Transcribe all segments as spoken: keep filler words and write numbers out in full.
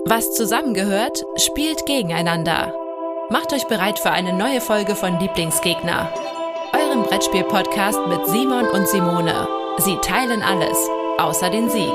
Was zusammengehört, spielt gegeneinander. Macht euch bereit für eine neue Folge von Lieblingsgegner, eurem Brettspiel-Podcast mit Simon und Simone. Sie teilen alles, außer den Sieg.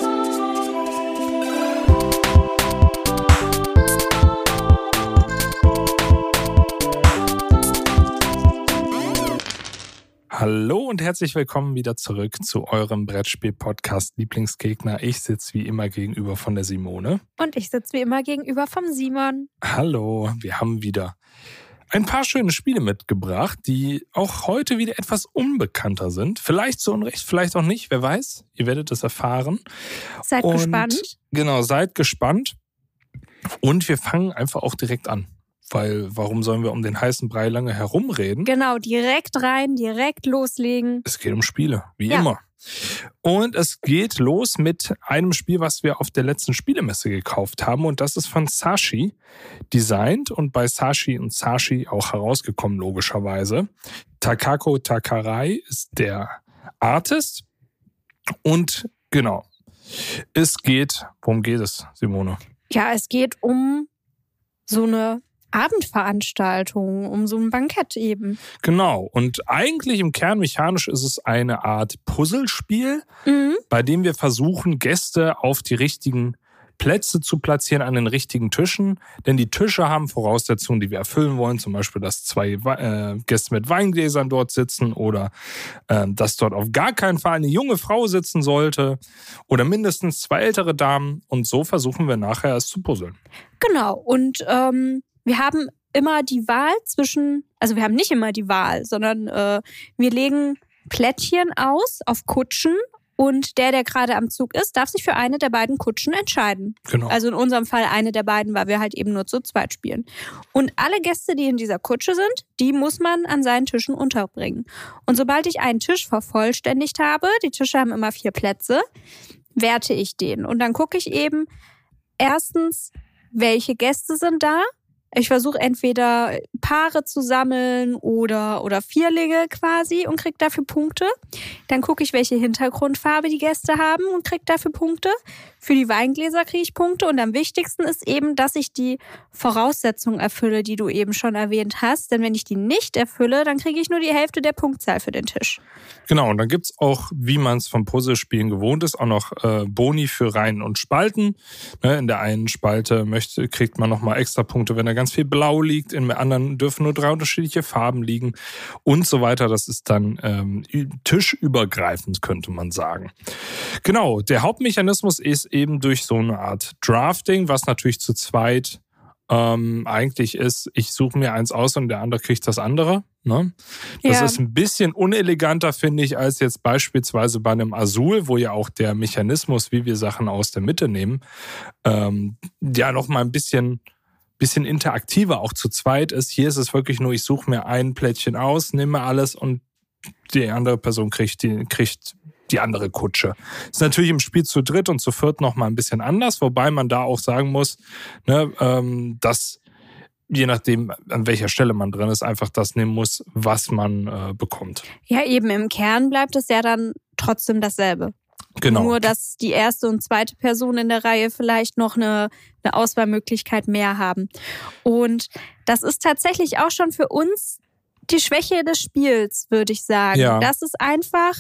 Hallo und herzlich willkommen wieder zurück zu eurem Brettspiel-Podcast Lieblingsgegner. Ich sitze wie immer gegenüber von der Simone. Und ich sitze wie immer gegenüber vom Simon. Hallo, wir haben wieder ein paar schöne Spiele mitgebracht, die auch heute wieder etwas unbekannter sind. Vielleicht zu Unrecht, vielleicht auch nicht, wer weiß. Ihr werdet es erfahren. Seid und gespannt. Genau, seid gespannt. Und wir fangen einfach auch direkt an. Weil warum sollen wir um den heißen Brei lange herumreden? Genau, direkt rein, direkt loslegen. Es geht um Spiele, wie ja. immer. Und es geht los mit einem Spiel, was wir auf der letzten Spielemesse gekauft haben. Und das ist von Sashi designt und bei Sashi und Sashi auch herausgekommen, logischerweise. Takako Takarai ist der Artist. Und genau, es geht, worum geht es, Simone? Ja, es geht um so eine Abendveranstaltung, um so ein Bankett eben. Genau. Und eigentlich im Kern mechanisch ist es eine Art Puzzlespiel, Mhm. bei dem wir versuchen, Gäste auf die richtigen Plätze zu platzieren an den richtigen Tischen. Denn die Tische haben Voraussetzungen, die wir erfüllen wollen. Zum Beispiel, dass zwei äh, Gäste mit Weingläsern dort sitzen oder äh, dass dort auf gar keinen Fall eine junge Frau sitzen sollte oder mindestens zwei ältere Damen. Und so versuchen wir nachher es zu puzzeln. Genau. Und ähm, wir haben immer die Wahl zwischen, also wir haben nicht immer die Wahl, sondern äh, wir legen Plättchen aus auf Kutschen und der, der gerade am Zug ist, darf sich für eine der beiden Kutschen entscheiden. Genau. Also in unserem Fall eine der beiden, weil wir halt eben nur zu zweit spielen. Und alle Gäste, die in dieser Kutsche sind, die muss man an seinen Tischen unterbringen. Und sobald ich einen Tisch vervollständigt habe, die Tische haben immer vier Plätze, werte ich den. Und dann gucke ich eben erstens, welche Gäste sind da. Ich versuche entweder Paare zu sammeln oder, oder Vierlinge quasi und kriege dafür Punkte. Dann gucke ich, welche Hintergrundfarbe die Gäste haben und kriege dafür Punkte. Für die Weingläser kriege ich Punkte. Und am wichtigsten ist eben, dass ich die Voraussetzungen erfülle, die du eben schon erwähnt hast. Denn wenn ich die nicht erfülle, dann kriege ich nur die Hälfte der Punktzahl für den Tisch. Genau, und dann gibt's auch, wie man es vom Puzzlespielen gewohnt ist, auch noch äh, Boni für Reihen und Spalten. Ne, in der einen Spalte möchte, kriegt man nochmal extra Punkte, wenn da ganz viel Blau liegt. In der anderen dürfen nur drei unterschiedliche Farben liegen und so weiter. Das ist dann ähm, tischübergreifend, könnte man sagen. Genau, der Hauptmechanismus ist eben durch so eine Art Drafting, was natürlich zu zweit ähm, eigentlich ist, ich suche mir eins aus und der andere kriegt das andere. Ne? Das Ja. ist ein bisschen uneleganter, finde ich, als jetzt beispielsweise bei einem Azul, wo ja auch der Mechanismus, wie wir Sachen aus der Mitte nehmen, ähm, ja noch mal ein bisschen, bisschen interaktiver auch zu zweit ist. Hier ist es wirklich nur, ich suche mir ein Plättchen aus, nehme alles und die andere Person kriegt die, kriegt die andere Kutsche. Ist natürlich im Spiel zu dritt und zu viert noch mal ein bisschen anders, wobei man da auch sagen muss, ne, ähm, dass je nachdem, an welcher Stelle man drin ist, einfach das nehmen muss, was man äh, bekommt. Ja, eben im Kern bleibt es ja dann trotzdem dasselbe. Genau. Nur, dass die erste und zweite Person in der Reihe vielleicht noch eine, eine Auswahlmöglichkeit mehr haben. Und das ist tatsächlich auch schon für uns die Schwäche des Spiels, würde ich sagen. Ja. Dass es einfach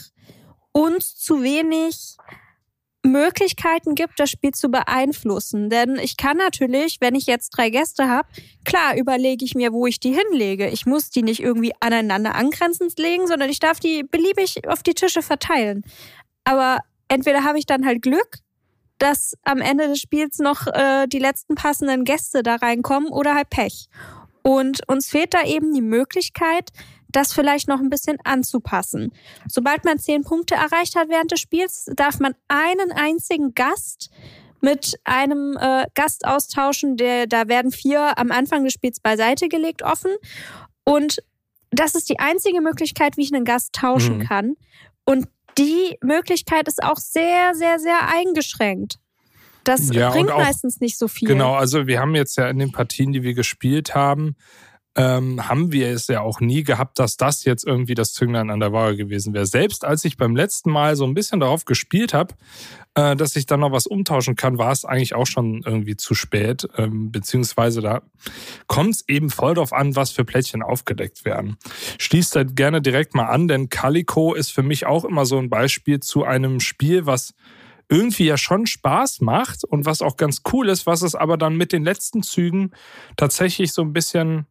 uns zu wenig Möglichkeiten gibt, das Spiel zu beeinflussen. Denn ich kann natürlich, wenn ich jetzt drei Gäste habe, klar überlege ich mir, wo ich die hinlege. Ich muss die nicht irgendwie aneinander angrenzend legen, sondern ich darf die beliebig auf die Tische verteilen. Aber entweder habe ich dann halt Glück, dass am Ende des Spiels noch äh, die letzten passenden Gäste da reinkommen oder halt Pech. Und uns fehlt da eben die Möglichkeit, das vielleicht noch ein bisschen anzupassen. Sobald man zehn Punkte erreicht hat während des Spiels, darf man einen einzigen Gast mit einem äh, Gast austauschen. Der, da werden vier am Anfang des Spiels beiseite gelegt offen. Und das ist die einzige Möglichkeit, wie ich einen Gast tauschen Mhm. kann. Und die Möglichkeit ist auch sehr, sehr, sehr eingeschränkt. Das Ja, bringt und auch- meistens nicht so viel. Genau, also wir haben jetzt ja in den Partien, die wir gespielt haben, ähm, haben wir es ja auch nie gehabt, dass das jetzt irgendwie das Zünglein an der Waage gewesen wäre. Selbst als ich beim letzten Mal so ein bisschen darauf gespielt habe, äh, dass ich dann noch was umtauschen kann, war es eigentlich auch schon irgendwie zu spät. Ähm, beziehungsweise da kommt es eben voll drauf an, was für Plättchen aufgedeckt werden. Schließt da gerne direkt mal an, denn Calico ist für mich auch immer so ein Beispiel zu einem Spiel, was irgendwie ja schon Spaß macht und was auch ganz cool ist, was es aber dann mit den letzten Zügen tatsächlich so ein bisschen,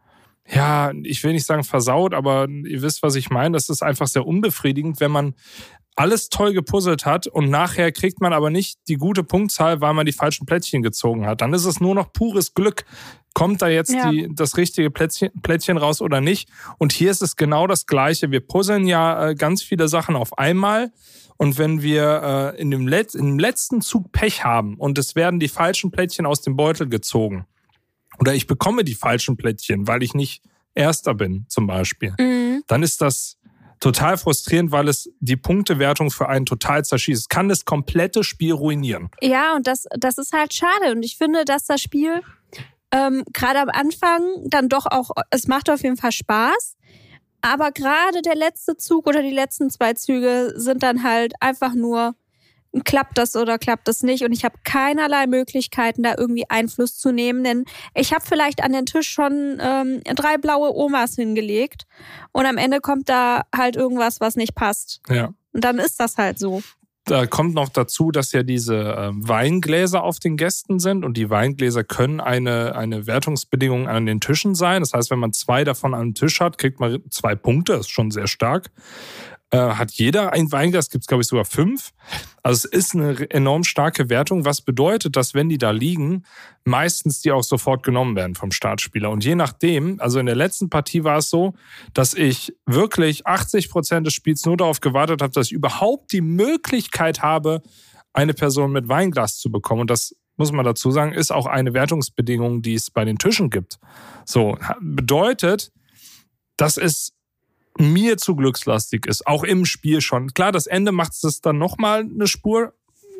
ja, ich will nicht sagen versaut, aber ihr wisst, was ich meine. Das ist einfach sehr unbefriedigend, wenn man alles toll gepuzzelt hat und nachher kriegt man aber nicht die gute Punktzahl, weil man die falschen Plättchen gezogen hat. Dann ist es nur noch pures Glück. Kommt da jetzt ja. die, das richtige Plättchen, Plättchen raus oder nicht? Und hier ist es genau das Gleiche. Wir puzzeln ja äh, ganz viele Sachen auf einmal. Und wenn wir äh, in, dem Let- in dem letzten Zug Pech haben und es werden die falschen Plättchen aus dem Beutel gezogen oder ich bekomme die falschen Plättchen, weil ich nicht Erster bin zum Beispiel, mhm. dann ist das total frustrierend, weil es die Punktewertung für einen total zerschießt. Es kann das komplette Spiel ruinieren. Ja, und das, das ist halt schade. Und ich finde, dass das Spiel ähm, gerade am Anfang dann doch auch, es macht auf jeden Fall Spaß. Aber gerade der letzte Zug oder die letzten zwei Züge sind dann halt einfach nur, klappt das oder klappt das nicht? Und ich habe keinerlei Möglichkeiten, da irgendwie Einfluss zu nehmen. Denn ich habe vielleicht an den Tisch schon ähm, drei blaue Omas hingelegt und am Ende kommt da halt irgendwas, was nicht passt. Ja. Und dann ist das halt so. Da kommt noch dazu, dass ja diese äh, Weingläser auf den Gästen sind und die Weingläser können eine, eine Wertungsbedingung an den Tischen sein. Das heißt, wenn man zwei davon am Tisch hat, kriegt man zwei Punkte. Das ist schon sehr stark. Äh, hat jeder ein Weinglas, gibt es glaube ich sogar fünf. Also es ist eine enorm starke Wertung, was bedeutet, dass wenn die da liegen, meistens die auch sofort genommen werden vom Startspieler. Und je nachdem, also in der letzten Partie war es so, dass ich wirklich achtzig Prozent des Spiels nur darauf gewartet habe, dass ich überhaupt die Möglichkeit habe, eine Person mit Weinglas zu bekommen. Und das, muss man dazu sagen, ist auch eine Wertungsbedingung, die es bei den Tischen gibt. So, bedeutet, dass es mir zu glückslastig ist, auch im Spiel schon. Klar, das Ende macht es dann nochmal eine Spur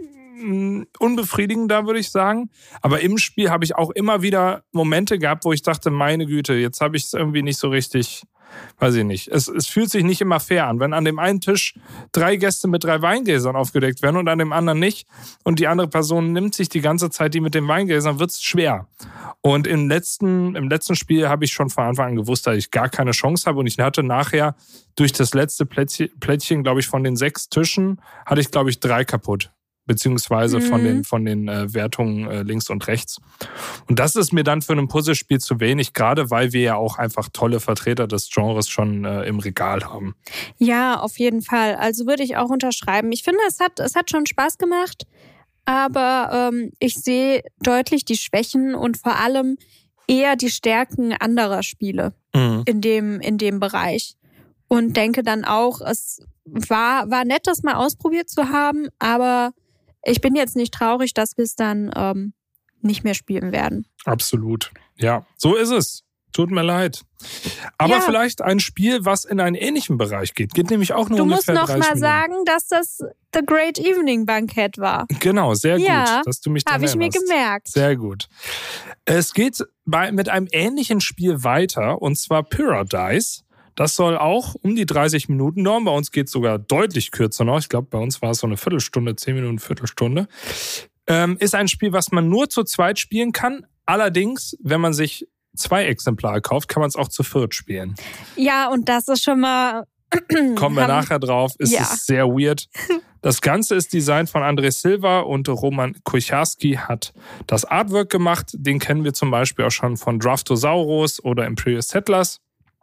unbefriedigender, würde ich sagen. Aber im Spiel habe ich auch immer wieder Momente gehabt, wo ich dachte, meine Güte, jetzt habe ich es irgendwie nicht so richtig, weiß ich nicht. Es, es fühlt sich nicht immer fair an, wenn an dem einen Tisch drei Gäste mit drei Weingläsern aufgedeckt werden und an dem anderen nicht und die andere Person nimmt sich die ganze Zeit die mit den Weingläsern, wird es schwer. Und im letzten, im letzten Spiel habe ich schon von Anfang an gewusst, dass ich gar keine Chance habe und ich hatte nachher durch das letzte Plättchen, Plättchen glaube ich, von den sechs Tischen, hatte ich, glaube ich, drei kaputt. Beziehungsweise mhm. von den, von den äh, Wertungen äh, links und rechts. Und das ist mir dann für ein Puzzlespiel zu wenig, gerade weil wir ja auch einfach tolle Vertreter des Genres schon äh, im Regal haben. Ja, auf jeden Fall. Also würde ich auch unterschreiben. Ich finde, es hat, es hat schon Spaß gemacht, aber ähm, ich sehe deutlich die Schwächen und vor allem eher die Stärken anderer Spiele mhm. in dem, in dem Bereich. Und denke dann auch, es war, war nett, das mal ausprobiert zu haben, aber ich bin jetzt nicht traurig, dass wir es dann ähm, nicht mehr spielen werden. Absolut. Ja, so ist es. Tut mir leid. Aber ja. vielleicht ein Spiel, was in einen ähnlichen Bereich geht. Geht nämlich auch nur du ungefähr musst noch dreißig mal Minuten. sagen, dass das The Great Evening Bankett war. Genau, sehr ja, gut, dass du mich daran habe ich mir erinnerst. gemerkt. Sehr gut. Es geht bei, mit einem ähnlichen Spiel weiter, und zwar Paradise. Das soll auch um die dreißig Minuten dauern. Bei uns geht es sogar deutlich kürzer noch. Ich glaube, bei uns war es so eine Viertelstunde, zehn Minuten, Viertelstunde. Ähm, ist ein Spiel, was man nur zu zweit spielen kann. Allerdings, wenn man sich zwei Exemplare kauft, kann man es auch zu viert spielen. Ja, und das ist schon mal... Kommen wir nachher drauf. Es ja. ist sehr weird. Das Ganze ist Design von André Silva und Roman Kucharski hat das Artwork gemacht. Den kennen wir zum Beispiel auch schon von Draftosaurus oder Imperial Settlers.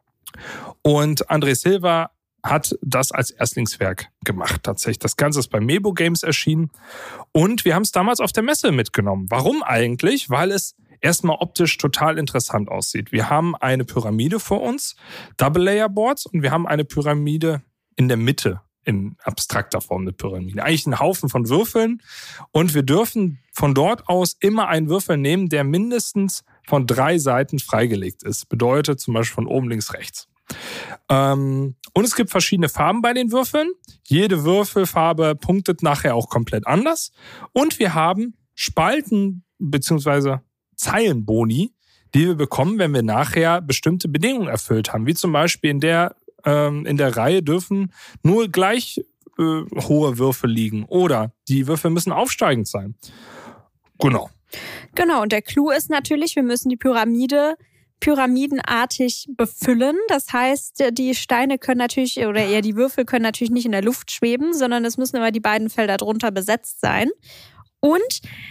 Und André Silva hat das als Erstlingswerk gemacht. Tatsächlich. Das Ganze ist bei Mebo Games erschienen. Und wir haben es damals auf der Messe mitgenommen. Warum eigentlich? Weil es erstmal optisch total interessant aussieht. Wir haben eine Pyramide vor uns, Double-Layer-Boards, und wir haben eine Pyramide in der Mitte, in abstrakter Form eine Pyramide. Eigentlich ein Haufen von Würfeln. Und wir dürfen von dort aus immer einen Würfel nehmen, der mindestens von drei Seiten freigelegt ist. Bedeutet zum Beispiel von oben, links, rechts. Ähm, und es gibt verschiedene Farben bei den Würfeln. Jede Würfelfarbe punktet nachher auch komplett anders. Und wir haben Spalten bzw. Zeilenboni, die wir bekommen, wenn wir nachher bestimmte Bedingungen erfüllt haben. Wie zum Beispiel in der, ähm, in der Reihe dürfen nur gleich äh, hohe Würfel liegen oder die Würfel müssen aufsteigend sein. Genau. Genau, und der Clou ist natürlich, wir müssen die Pyramide pyramidenartig befüllen. Das heißt, die Steine können natürlich, oder eher die Würfel können natürlich nicht in der Luft schweben, sondern es müssen immer die beiden Felder drunter besetzt sein. Und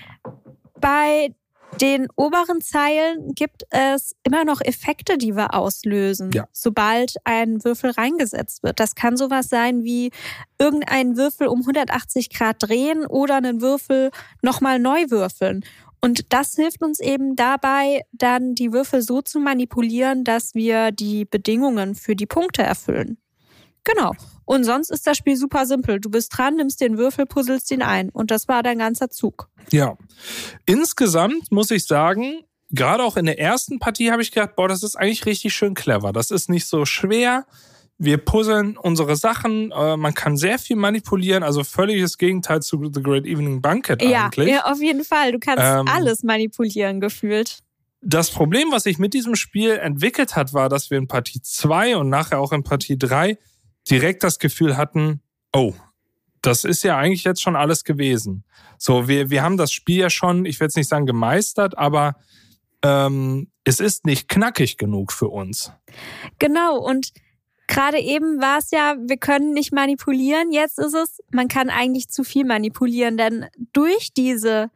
bei den oberen Zeilen gibt es immer noch Effekte, die wir auslösen, ja. sobald ein Würfel reingesetzt wird. Das kann sowas sein wie irgendeinen Würfel um hundertachtzig Grad drehen oder einen Würfel nochmal neu würfeln. Und das hilft uns eben dabei, dann die Würfel so zu manipulieren, dass wir die Bedingungen für die Punkte erfüllen. Genau. Und sonst ist das Spiel super simpel. Du bist dran, nimmst den Würfel, puzzelst ihn ein. Und das war dein ganzer Zug. Ja. Insgesamt muss ich sagen, gerade auch in der ersten Partie habe ich gedacht, boah, das ist eigentlich richtig schön clever. Das ist nicht so schwer. Wir puzzeln unsere Sachen, äh, man kann sehr viel manipulieren, also völliges Gegenteil zu The Great Evening Banquet ja, eigentlich. Ja, auf jeden Fall. Du kannst ähm, alles manipulieren, gefühlt. Das Problem, was sich mit diesem Spiel entwickelt hat, war, dass wir in Partie zwei und nachher auch in Partie drei direkt das Gefühl hatten, oh, das ist ja eigentlich jetzt schon alles gewesen. So, wir, wir haben das Spiel ja schon, ich will jetzt nicht sagen gemeistert, aber ähm, es ist nicht knackig genug für uns. Genau, und gerade eben war es ja, wir können nicht manipulieren. Jetzt ist es, man kann eigentlich zu viel manipulieren, denn durch diese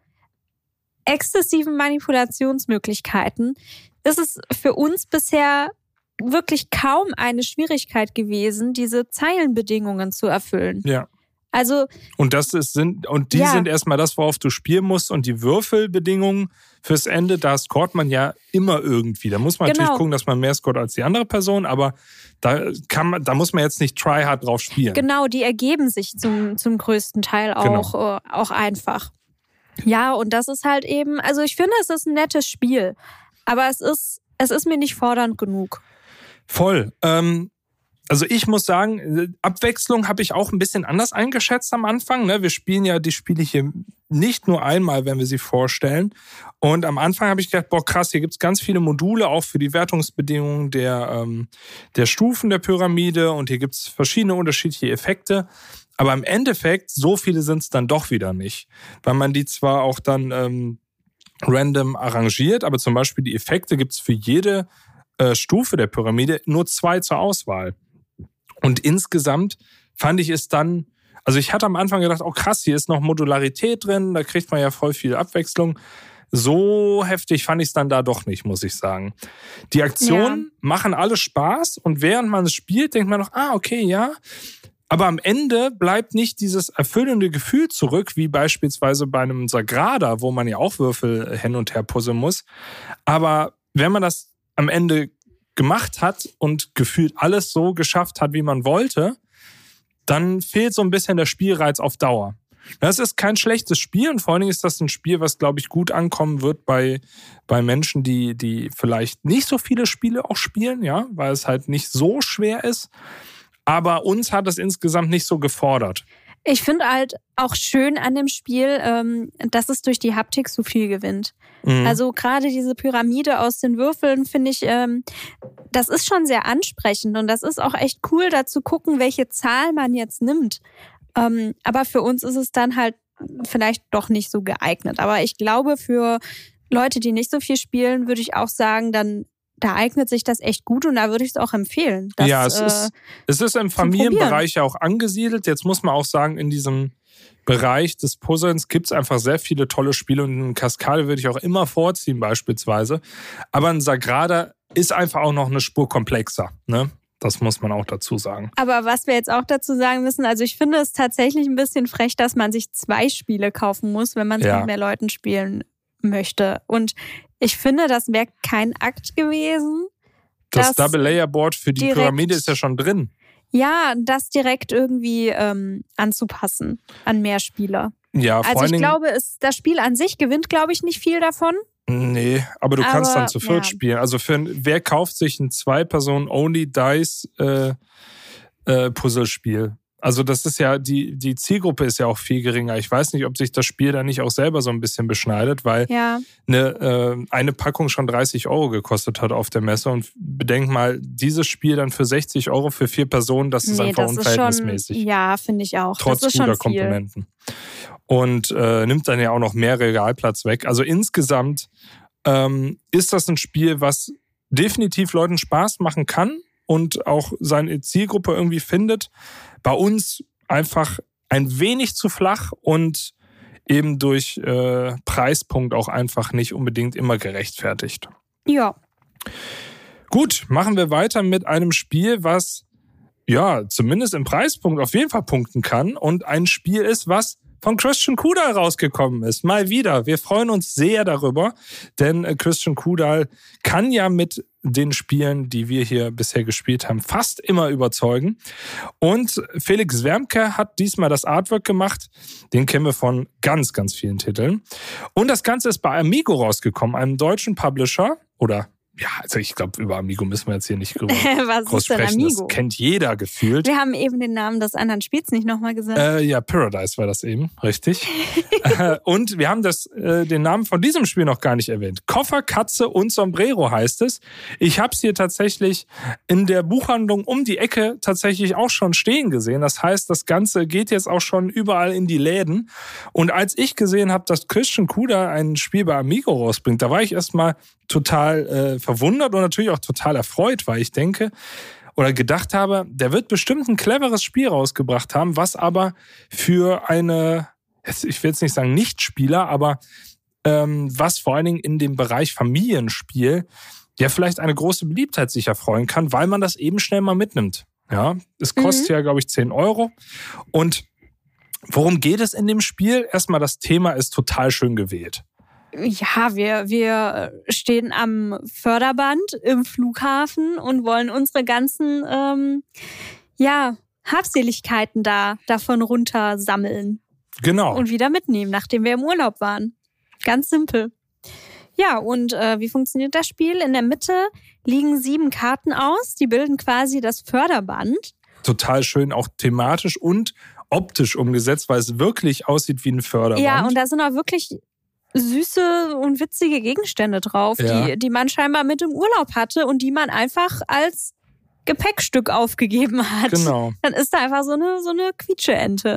exzessiven Manipulationsmöglichkeiten ist es für uns bisher wirklich kaum eine Schwierigkeit gewesen, diese Zeilenbedingungen zu erfüllen. Ja. Also und das ist, sind und die ja. sind erstmal das, worauf du spielen musst, und die Würfelbedingungen fürs Ende, da scoret man ja immer irgendwie. Da muss man genau. natürlich gucken, dass man mehr scoret als die andere Person, aber da kann man, da muss man jetzt nicht tryhard drauf spielen. Genau, die ergeben sich zum zum größten Teil auch genau. äh, auch einfach. Ja, und das ist halt eben, also ich finde, es ist ein nettes Spiel, aber es ist es ist mir nicht fordernd genug. Voll. Ähm, Also ich muss sagen, Abwechslung habe ich auch ein bisschen anders eingeschätzt am Anfang. Wir spielen ja die Spiele hier nicht nur einmal, wenn wir sie vorstellen. Und am Anfang habe ich gedacht, boah krass, hier gibt es ganz viele Module, auch für die Wertungsbedingungen der, ähm, der Stufen der Pyramide. Und hier gibt es verschiedene unterschiedliche Effekte. Aber im Endeffekt, so viele sind es dann doch wieder nicht. Weil man die zwar auch dann ähm, random arrangiert, aber zum Beispiel die Effekte gibt es für jede äh, Stufe der Pyramide nur zwei zur Auswahl. Und insgesamt fand ich es dann, also ich hatte am Anfang gedacht, oh krass, hier ist noch Modularität drin, da kriegt man ja voll viel Abwechslung. So heftig fand ich es dann da doch nicht, muss ich sagen. Die Aktionen ja. machen alle Spaß und während man es spielt, denkt man noch, ah, okay, ja. Aber am Ende bleibt nicht dieses erfüllende Gefühl zurück, wie beispielsweise bei einem Sagrada, wo man ja auch Würfel hin und her puzzeln muss. Aber wenn man das am Ende gemacht hat und gefühlt alles so geschafft hat, wie man wollte, dann fehlt so ein bisschen der Spielreiz auf Dauer. Das ist kein schlechtes Spiel und vor allen Dingen ist das ein Spiel, was, glaube ich, gut ankommen wird bei, bei Menschen, die, die vielleicht nicht so viele Spiele auch spielen, ja, weil es halt nicht so schwer ist. Aber uns hat es insgesamt nicht so gefordert. Ich finde halt auch schön an dem Spiel, ähm, dass es durch die Haptik so viel gewinnt. Mhm. Also gerade diese Pyramide aus den Würfeln finde ich, ähm, das ist schon sehr ansprechend und das ist auch echt cool, da zu gucken, welche Zahl man jetzt nimmt. Ähm, aber für uns ist es dann halt vielleicht doch nicht so geeignet. Aber ich glaube, für Leute, die nicht so viel spielen, würde ich auch sagen, dann da eignet sich das echt gut und da würde ich es auch empfehlen. Das, ja, es, äh, ist, es ist im Familienbereich ja auch angesiedelt. Jetzt muss man auch sagen, in diesem Bereich des Puzzlens gibt es einfach sehr viele tolle Spiele und eine Kaskade würde ich auch immer vorziehen beispielsweise. Aber ein Sagrada ist einfach auch noch eine Spur komplexer, ne? Das muss man auch dazu sagen. Aber was wir jetzt auch dazu sagen müssen, also ich finde es tatsächlich ein bisschen frech, dass man sich zwei Spiele kaufen muss, wenn man es ja. mit mehr Leuten spielen möchte. Und ich finde, das wäre kein Akt gewesen. Das Double-Layer-Board für die direkt, Pyramide ist ja schon drin. Ja, das direkt irgendwie ähm, anzupassen an mehr Spieler. Ja, vor also ich allen glaube, es, das Spiel an sich gewinnt, glaube ich, nicht viel davon. Nee, aber du aber, kannst dann zu viert ja. spielen. Also für wer kauft sich ein Zwei-Personen-Only-Dice äh, äh, Puzzlespiel? Also das ist ja, die, die Zielgruppe ist ja auch viel geringer. Ich weiß nicht, ob sich das Spiel da nicht auch selber so ein bisschen beschneidet, weil ja. eine, äh, eine Packung schon dreißig Euro gekostet hat auf der Messe. Und bedenk mal, dieses Spiel dann für sechzig Euro für vier Personen, das ist nee, einfach das unverhältnismäßig. Ist schon, ja, finde ich auch. Trotz das ist guter schon Komponenten. Und äh, nimmt dann ja auch noch mehr Regalplatz weg. Also insgesamt ähm, ist das ein Spiel, was definitiv Leuten Spaß machen kann und auch seine Zielgruppe irgendwie findet. Bei uns einfach ein wenig zu flach und eben durch äh, Preispunkt auch einfach nicht unbedingt immer gerechtfertigt. Ja. Gut, machen wir weiter mit einem Spiel, was ja zumindest im Preispunkt auf jeden Fall punkten kann und ein Spiel ist, was von Christian Kudal rausgekommen ist. Mal wieder. Wir freuen uns sehr darüber, denn Christian Kudal kann ja mit den Spielen, die wir hier bisher gespielt haben, fast immer überzeugen. Und Felix Wermke hat diesmal das Artwork gemacht. Den kennen wir von ganz, ganz vielen Titeln. Und das Ganze ist bei Amigo rausgekommen, einem deutschen Publisher. Oder, ja, also ich glaube, über Amigo müssen wir jetzt hier nicht drüber Was groß ist denn sprechen. Amigo? Das kennt jeder gefühlt. Wir haben eben den Namen des anderen Spiels nicht nochmal gesagt. Äh, ja, Paradise war das eben, richtig. äh, und wir haben das, äh, den Namen von diesem Spiel noch gar nicht erwähnt. Koffer, Katze und Sombrero heißt es. Ich habe es hier tatsächlich in der Buchhandlung um die Ecke tatsächlich auch schon stehen gesehen. Das heißt, das Ganze geht jetzt auch schon überall in die Läden. Und als ich gesehen habe, dass Christian Kudal ein Spiel bei Amigo rausbringt, da war ich erstmal total äh, verwundert und natürlich auch total erfreut, weil ich denke oder gedacht habe, der wird bestimmt ein cleveres Spiel rausgebracht haben, was aber für eine, ich will jetzt nicht sagen Nichtspieler, aber ähm, was vor allen Dingen in dem Bereich Familienspiel ja vielleicht eine große Beliebtheit sich erfreuen kann, weil man das eben schnell mal mitnimmt. Ja, es kostet mhm. ja, glaube ich, zehn Euro. Und worum geht es in dem Spiel? Erstmal, das Thema ist total schön gewählt. Ja, wir, wir stehen am Förderband im Flughafen und wollen unsere ganzen ähm, ja, Habseligkeiten da davon runter sammeln. Genau. Und wieder mitnehmen, nachdem wir im Urlaub waren. Ganz simpel. Ja, und äh, wie funktioniert das Spiel? In der Mitte liegen sieben Karten aus, die bilden quasi das Förderband. Total schön, auch thematisch und optisch umgesetzt, weil es wirklich aussieht wie ein Förderband. Ja, und da sind auch wirklich süße und witzige Gegenstände drauf, ja. die, die man scheinbar mit im Urlaub hatte und die man einfach als Gepäckstück aufgegeben hat. Genau. Dann ist da einfach so eine, so eine Quietscheente.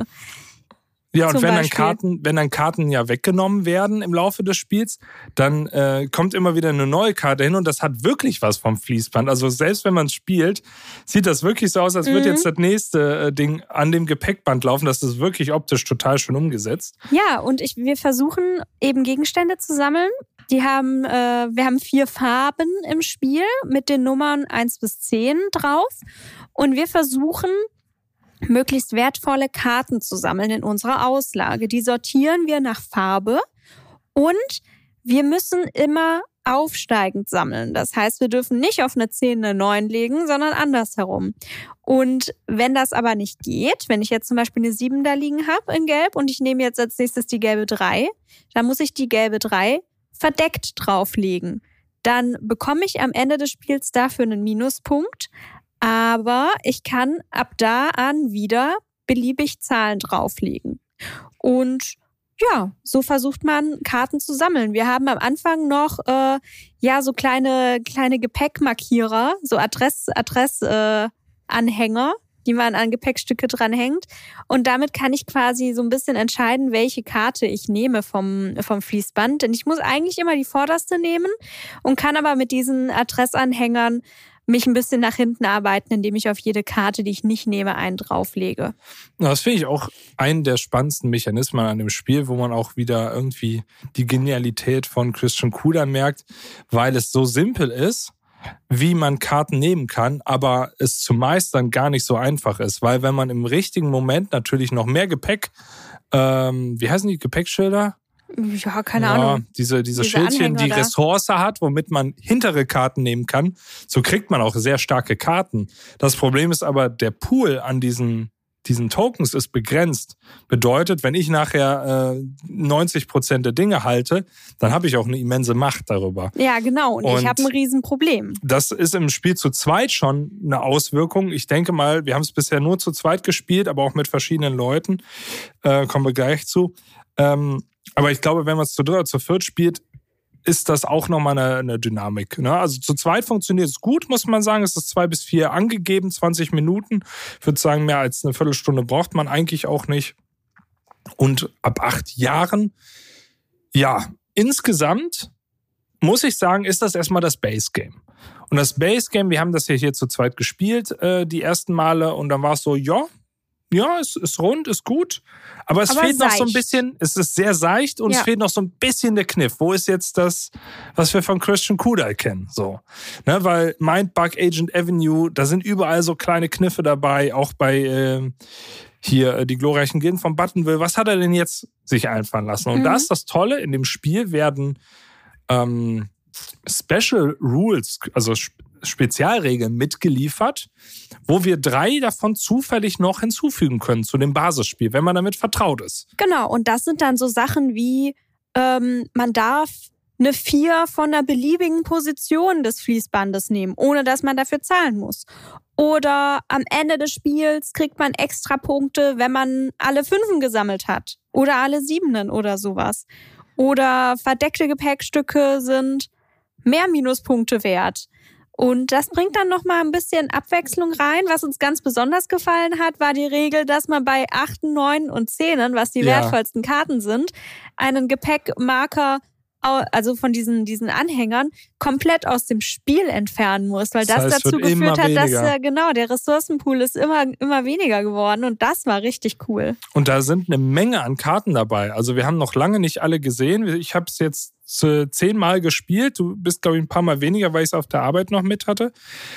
Ja, und wenn dann, Beispiel. Karten, wenn dann Karten ja weggenommen werden im Laufe des Spiels, dann äh, kommt immer wieder eine neue Karte hin und das hat wirklich was vom Fließband. Also selbst wenn man spielt, sieht das wirklich so aus, als würde mhm. jetzt das nächste äh, Ding an dem Gepäckband laufen. Das ist wirklich optisch total schön umgesetzt. Ja, und ich, wir versuchen eben Gegenstände zu sammeln. Die haben, äh, wir haben vier Farben im Spiel mit den Nummern eins bis zehn drauf. Und wir versuchen, möglichst wertvolle Karten zu sammeln in unserer Auslage. Die sortieren wir nach Farbe und wir müssen immer aufsteigend sammeln. Das heißt, wir dürfen nicht auf eine zehn eine neun legen, sondern andersherum. Und wenn das aber nicht geht, wenn ich jetzt zum Beispiel eine sieben da liegen habe in Gelb und ich nehme jetzt als nächstes die gelbe drei, dann muss ich die gelbe drei verdeckt drauflegen. Dann bekomme ich am Ende des Spiels dafür einen Minuspunkt. Aber ich kann ab da an wieder beliebig Zahlen drauflegen. Und ja, so versucht man Karten zu sammeln. Wir haben am Anfang noch äh, ja so kleine kleine Gepäckmarkierer, so Adress Adress äh, Anhänger, die man an Gepäckstücke dranhängt. Und damit kann ich quasi so ein bisschen entscheiden, welche Karte ich nehme vom vom Fließband. Denn ich muss eigentlich immer die vorderste nehmen und kann aber mit diesen Adressanhängern mich ein bisschen nach hinten arbeiten, indem ich auf jede Karte, die ich nicht nehme, einen drauflege. Das finde ich auch einen der spannendsten Mechanismen an dem Spiel, wo man auch wieder irgendwie die Genialität von Christian Kudal merkt, weil es so simpel ist, wie man Karten nehmen kann, aber es zu meistern gar nicht so einfach ist, weil wenn man im richtigen Moment natürlich noch mehr Gepäck, ähm, wie heißen die Gepäckschilder? Ja, keine ja, Ahnung. Diese, diese, diese Anhänger Schildchen, die da. Ressource hat, womit man hintere Karten nehmen kann. So kriegt man auch sehr starke Karten. Das Problem ist aber, der Pool an diesen diesen Tokens ist begrenzt. Bedeutet, wenn ich nachher äh, neunzig Prozent der Dinge halte, dann habe ich auch eine immense Macht darüber. Ja, genau. Und, und ich habe ein Riesenproblem. Das ist im Spiel zu zweit schon eine Auswirkung. Ich denke mal, wir haben es bisher nur zu zweit gespielt, aber auch mit verschiedenen Leuten. Äh, kommen wir gleich zu. Ähm, aber ich glaube, wenn man es zu dritt oder zu viert spielt, ist das auch nochmal eine, eine Dynamik. Ne? Also zu zweit funktioniert es gut, muss man sagen. Es ist zwei bis vier angegeben, zwanzig Minuten. Ich würde sagen, mehr als eine Viertelstunde braucht man eigentlich auch nicht. Und ab acht Jahren, ja, insgesamt muss ich sagen, ist das erstmal das Base Game. Und das Base Game, wir haben das ja hier zu zweit gespielt, äh, die ersten Male. Und dann war es so, ja, ja, es ist rund, ist gut. Aber es Aber fehlt seicht. noch so ein bisschen, es ist sehr seicht und ja. es fehlt noch so ein bisschen der Kniff. Wo ist jetzt das, was wir von Christian Kudai kennen? So, ne, weil Mindbug, Agent Avenue, da sind überall so kleine Kniffe dabei, auch bei äh, hier äh, die glorreichen Gilden von Buttonville. Was hat er denn jetzt sich einfallen lassen? Und mhm. da ist das Tolle, in dem Spiel werden ähm, Special Rules, also Spezialregeln mitgeliefert, wo wir drei davon zufällig noch hinzufügen können zu dem Basisspiel, wenn man damit vertraut ist. Genau, und das sind dann so Sachen wie, ähm, man darf eine vier von einer beliebigen Position des Fließbandes nehmen, ohne dass man dafür zahlen muss. Oder am Ende des Spiels kriegt man extra Punkte, wenn man alle Fünfen gesammelt hat. Oder alle Siebenen oder sowas. Oder verdeckte Gepäckstücke sind mehr Minuspunkte wert. Und das bringt dann nochmal ein bisschen Abwechslung rein. Was uns ganz besonders gefallen hat, war die Regel, dass man bei achten, neunen und zehnen, was die ja. wertvollsten Karten sind, einen Gepäckmarker, also von diesen, diesen Anhängern, komplett aus dem Spiel entfernen muss. Weil das, das heißt, dazu geführt hat, dass äh, genau der Ressourcenpool ist immer, immer weniger geworden. Und das war richtig cool. Und da sind eine Menge an Karten dabei. Also wir haben noch lange nicht alle gesehen. Ich habe es jetzt zehnmal gespielt. Du bist, glaube ich, ein paar Mal weniger, weil ich es auf der Arbeit noch mit hatte.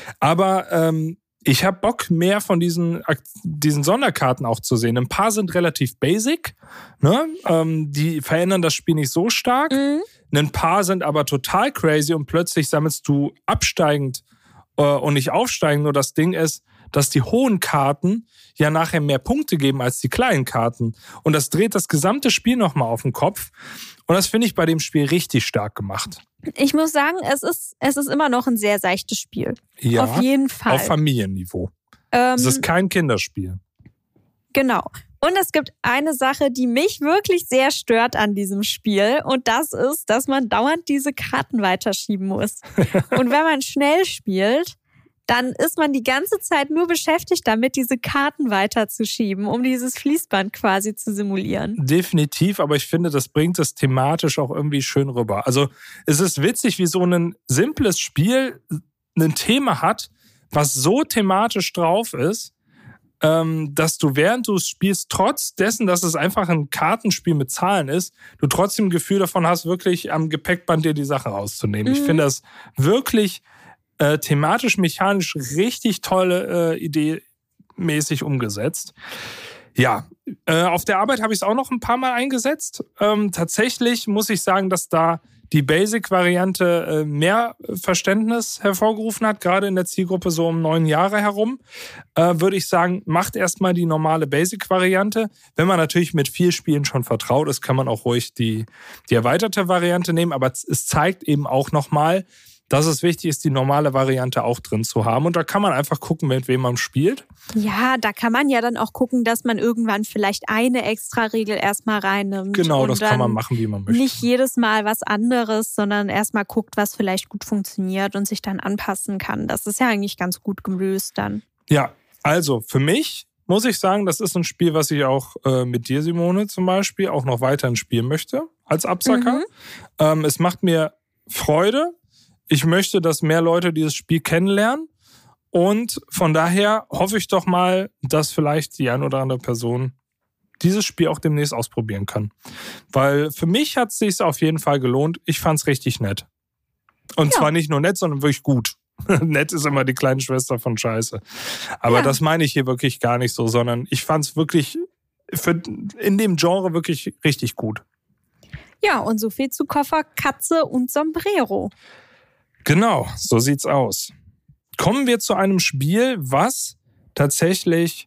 Aber ähm, ich habe Bock, mehr von diesen, diesen Sonderkarten auch zu sehen. Ein paar sind relativ basic. Ne? Ähm, die verändern das Spiel nicht so stark. Mhm. Ein paar sind aber total crazy und plötzlich sammelst du absteigend äh, und nicht aufsteigend. Nur das Ding ist, dass die hohen Karten ja nachher mehr Punkte geben als die kleinen Karten. Und das dreht das gesamte Spiel nochmal auf den Kopf. Und das finde ich bei dem Spiel richtig stark gemacht. Ich muss sagen, es ist, es ist immer noch ein sehr seichtes Spiel. Ja, auf jeden Fall. Auf Familienniveau. Ähm, es ist kein Kinderspiel. Genau. Und es gibt eine Sache, die mich wirklich sehr stört an diesem Spiel. Und das ist, dass man dauernd diese Karten weiterschieben muss. Und wenn man schnell spielt, dann ist man die ganze Zeit nur beschäftigt damit, diese Karten weiterzuschieben, um dieses Fließband quasi zu simulieren. Definitiv, aber ich finde, das bringt es thematisch auch irgendwie schön rüber. Also es ist witzig, wie so ein simples Spiel ein Thema hat, was so thematisch drauf ist, dass du, während du es spielst, trotz dessen, dass es einfach ein Kartenspiel mit Zahlen ist, du trotzdem ein Gefühl davon hast, wirklich am Gepäckband dir die Sache rauszunehmen. Mhm. Ich finde das wirklich Äh, thematisch, mechanisch richtig tolle äh, Idee mäßig umgesetzt. Ja, äh, auf der Arbeit habe ich es auch noch ein paar Mal eingesetzt. Ähm, tatsächlich muss ich sagen, dass da die Basic-Variante äh, mehr Verständnis hervorgerufen hat, gerade in der Zielgruppe so um neun Jahre herum. Äh, würde ich sagen, macht erstmal die normale Basic-Variante. Wenn man natürlich mit vier Spielen schon vertraut ist, kann man auch ruhig die, die erweiterte Variante nehmen. Aber es zeigt eben auch nochmal, dass es wichtig ist, die normale Variante auch drin zu haben. Und da kann man einfach gucken, mit wem man spielt. Ja, da kann man ja dann auch gucken, dass man irgendwann vielleicht eine extra Regel erstmal reinnimmt. Genau, das kann man machen, wie man möchte. Nicht jedes Mal was anderes, sondern erstmal guckt, was vielleicht gut funktioniert und sich dann anpassen kann. Das ist ja eigentlich ganz gut gelöst dann. Ja, also für mich muss ich sagen, das ist ein Spiel, was ich auch äh, mit dir, Simone, zum Beispiel auch noch weiterhin spielen möchte, als Absacker. Mhm. Ähm, es macht mir Freude. Ich möchte, dass mehr Leute dieses Spiel kennenlernen und von daher hoffe ich doch mal, dass vielleicht die ein oder andere Person dieses Spiel auch demnächst ausprobieren kann. Weil für mich hat es sich auf jeden Fall gelohnt. Ich fand es richtig nett. Und ja. zwar nicht nur nett, sondern wirklich gut. Nett ist immer die kleine Schwester von Scheiße. Aber ja. das meine ich hier wirklich gar nicht so, sondern ich fand es wirklich für, in dem Genre wirklich richtig gut. Ja, und so viel zu Koffer, Katze und Sombrero. Genau, so sieht's aus. Kommen wir zu einem Spiel, was tatsächlich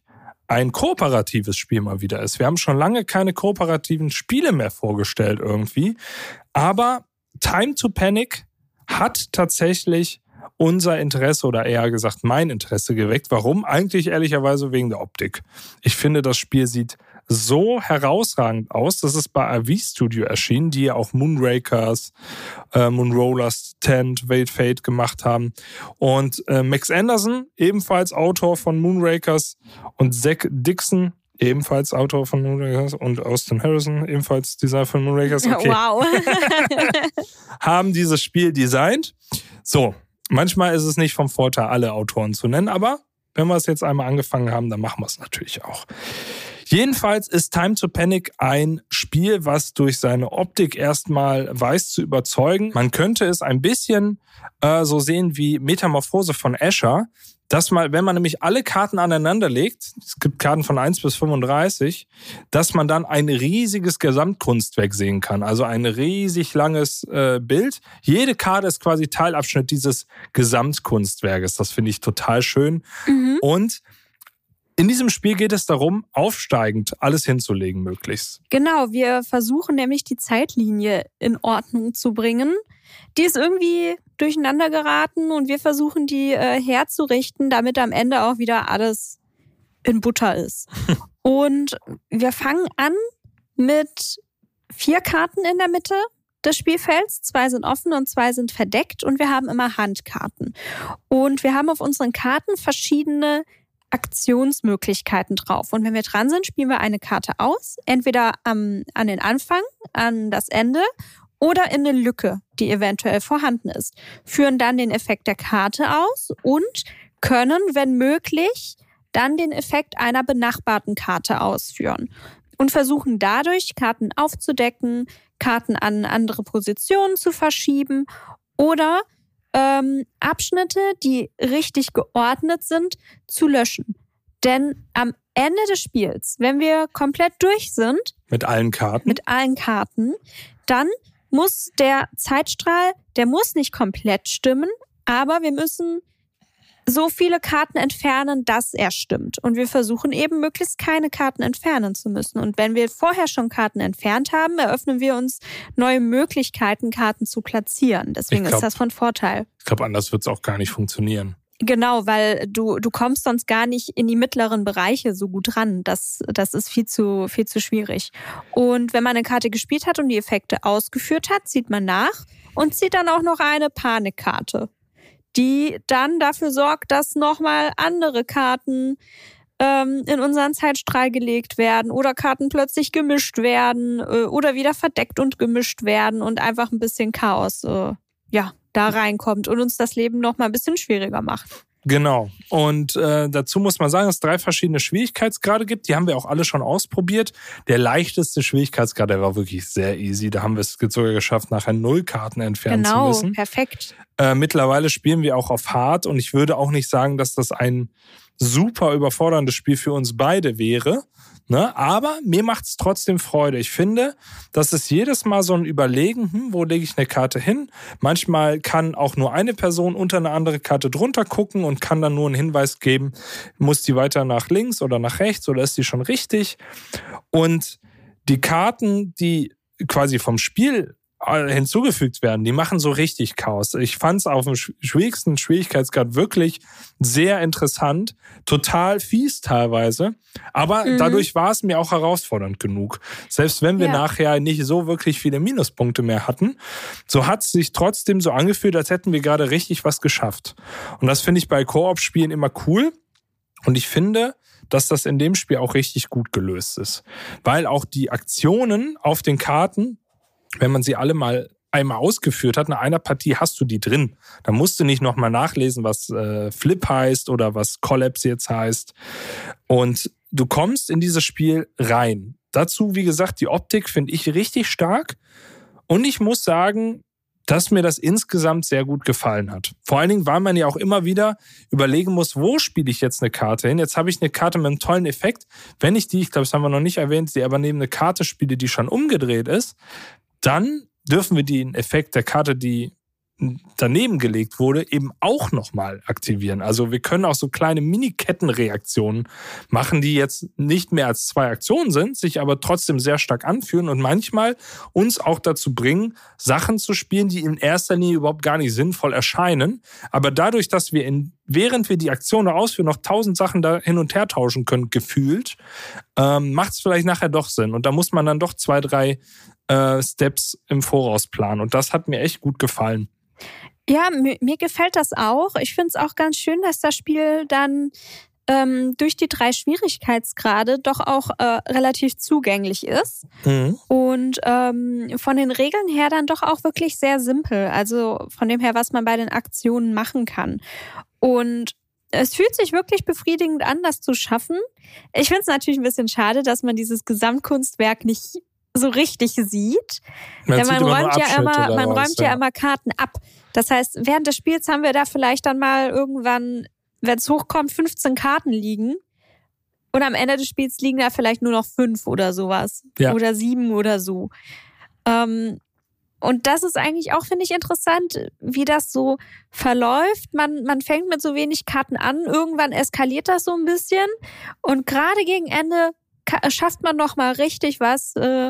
ein kooperatives Spiel mal wieder ist. Wir haben schon lange keine kooperativen Spiele mehr vorgestellt irgendwie, aber Time to Panic hat tatsächlich unser Interesse oder eher gesagt mein Interesse geweckt. Warum? Eigentlich ehrlicherweise wegen der Optik. Ich finde, das Spiel sieht so herausragend aus. Das ist bei A V Studio erschienen, die ja auch Moonrakers, äh, Moonrollers, Tent, Veiled Fate gemacht haben. Und äh, Max Anderson, ebenfalls Autor von Moonrakers, und Zach Dixon, ebenfalls Autor von Moonrakers, und Austin Harrison, ebenfalls Designer von Moonrakers. Okay. Wow. haben dieses Spiel designt. So, manchmal ist es nicht vom Vorteil, alle Autoren zu nennen, aber wenn wir es jetzt einmal angefangen haben, dann machen wir es natürlich auch. Jedenfalls ist Time to Panic ein Spiel, was durch seine Optik erstmal weiß zu überzeugen. Man könnte es ein bisschen äh, so sehen wie Metamorphose von Escher, dass man, wenn man nämlich alle Karten aneinander legt, es gibt Karten von eins bis fünfunddreißig, dass man dann ein riesiges Gesamtkunstwerk sehen kann. Also ein riesig langes äh, Bild. Jede Karte ist quasi Teilabschnitt dieses Gesamtkunstwerkes. Das finde ich total schön. Mhm. Und in diesem Spiel geht es darum, aufsteigend alles hinzulegen möglichst. Genau, wir versuchen nämlich die Zeitlinie in Ordnung zu bringen. Die ist irgendwie durcheinander geraten und wir versuchen die äh, herzurichten, damit am Ende auch wieder alles in Butter ist. Und wir fangen an mit vier Karten in der Mitte des Spielfelds. Zwei sind offen und zwei sind verdeckt und wir haben immer Handkarten. Und wir haben auf unseren Karten verschiedene Aktionsmöglichkeiten drauf. Und wenn wir dran sind, spielen wir eine Karte aus, entweder am, an den Anfang, an das Ende oder in eine Lücke, die eventuell vorhanden ist. Führen dann den Effekt der Karte aus und können, wenn möglich, dann den Effekt einer benachbarten Karte ausführen. Und versuchen dadurch, Karten aufzudecken, Karten an andere Positionen zu verschieben oder ähm, Abschnitte, die richtig geordnet sind, zu löschen. Denn am Ende des Spiels, wenn wir komplett durch sind, mit allen Karten, mit allen Karten, dann muss der Zeitstrahl, der muss nicht komplett stimmen, aber wir müssen so viele Karten entfernen, dass er stimmt. Und wir versuchen eben möglichst keine Karten entfernen zu müssen. Und wenn wir vorher schon Karten entfernt haben, eröffnen wir uns neue Möglichkeiten, Karten zu platzieren. Deswegen glaub, ist das von Vorteil. Ich glaube, anders wird es auch gar nicht funktionieren. Genau, weil du du kommst sonst gar nicht in die mittleren Bereiche so gut ran. Das das ist viel zu viel zu schwierig. Und wenn man eine Karte gespielt hat und die Effekte ausgeführt hat, zieht man nach und zieht dann auch noch eine Panikkarte, die dann dafür sorgt, dass nochmal andere Karten ähm, in unseren Zeitstrahl gelegt werden oder Karten plötzlich gemischt werden äh, oder wieder verdeckt und gemischt werden und einfach ein bisschen Chaos äh, ja da reinkommt und uns das Leben nochmal ein bisschen schwieriger macht. Genau. Und äh, dazu muss man sagen, dass es drei verschiedene Schwierigkeitsgrade gibt. Die haben wir auch alle schon ausprobiert. Der leichteste Schwierigkeitsgrad, der war wirklich sehr easy. Da haben wir es sogar geschafft, nachher null Karten entfernen genau, zu müssen. Genau, perfekt. Äh, mittlerweile spielen wir auch auf Hard und ich würde auch nicht sagen, dass das ein super überforderndes Spiel für uns beide wäre. Ne? Aber mir macht es trotzdem Freude. Ich finde, das ist jedes Mal so ein Überlegen, hm, wo lege ich eine Karte hin? Manchmal kann auch nur eine Person unter eine andere Karte drunter gucken und kann dann nur einen Hinweis geben, muss die weiter nach links oder nach rechts oder ist die schon richtig? Und die Karten, die quasi vom Spiel hinzugefügt werden, die machen so richtig Chaos. Ich fand es auf dem schwierigsten Schwierigkeitsgrad wirklich sehr interessant, total fies teilweise, aber mhm. dadurch war es mir auch herausfordernd genug. Selbst wenn wir ja. nachher nicht so wirklich viele Minuspunkte mehr hatten, so hat es sich trotzdem so angefühlt, als hätten wir gerade richtig was geschafft. Und das finde ich bei Koop-Spielen immer cool und ich finde, dass das in dem Spiel auch richtig gut gelöst ist, weil auch die Aktionen auf den Karten, wenn man sie alle mal einmal ausgeführt hat, nach einer Partie hast du die drin. Da musst du nicht nochmal nachlesen, was äh, Flip heißt oder was Collapse jetzt heißt. Und du kommst in dieses Spiel rein. Dazu, wie gesagt, die Optik finde ich richtig stark. Und ich muss sagen, dass mir das insgesamt sehr gut gefallen hat. Vor allen Dingen, weil man ja auch immer wieder überlegen muss, wo spiele ich jetzt eine Karte hin? Jetzt habe ich eine Karte mit einem tollen Effekt. Wenn ich die, ich glaube, das haben wir noch nicht erwähnt, die aber neben eine Karte spiele, die schon umgedreht ist, dann dürfen wir den Effekt der Karte, die daneben gelegt wurde, eben auch nochmal aktivieren. Also wir können auch so kleine Mini-Kettenreaktionen machen, die jetzt nicht mehr als zwei Aktionen sind, sich aber trotzdem sehr stark anfühlen und manchmal uns auch dazu bringen, Sachen zu spielen, die in erster Linie überhaupt gar nicht sinnvoll erscheinen. Aber dadurch, dass wir, in, während wir die Aktion noch ausführen, noch tausend Sachen da hin und her tauschen können, gefühlt, ähm, macht es vielleicht nachher doch Sinn. Und da muss man dann doch zwei, drei äh, Steps im Voraus planen. Und das hat mir echt gut gefallen. Ja, mir, mir gefällt das auch. Ich finde es auch ganz schön, dass das Spiel dann ähm, durch die drei Schwierigkeitsgrade doch auch äh, relativ zugänglich ist. Mhm. Und ähm, von den Regeln her dann doch auch wirklich sehr simpel. Also von dem her, was man bei den Aktionen machen kann. Und es fühlt sich wirklich befriedigend an, das zu schaffen. Ich finde es natürlich ein bisschen schade, dass man dieses Gesamtkunstwerk nicht so richtig sieht. Man Denn man räumt ja immer, man raus, räumt ja. ja immer Karten ab. Das heißt, während des Spiels haben wir da vielleicht dann mal irgendwann, wenn es hochkommt, fünfzehn Karten liegen. Und am Ende des Spiels liegen da vielleicht nur noch fünf oder sowas. Ja. Oder sieben oder so. Ähm, und das ist eigentlich auch, finde ich, interessant, wie das so verläuft. Man, man fängt mit so wenig Karten an. Irgendwann eskaliert das so ein bisschen. Und gerade gegen Ende schafft man noch mal richtig was, äh,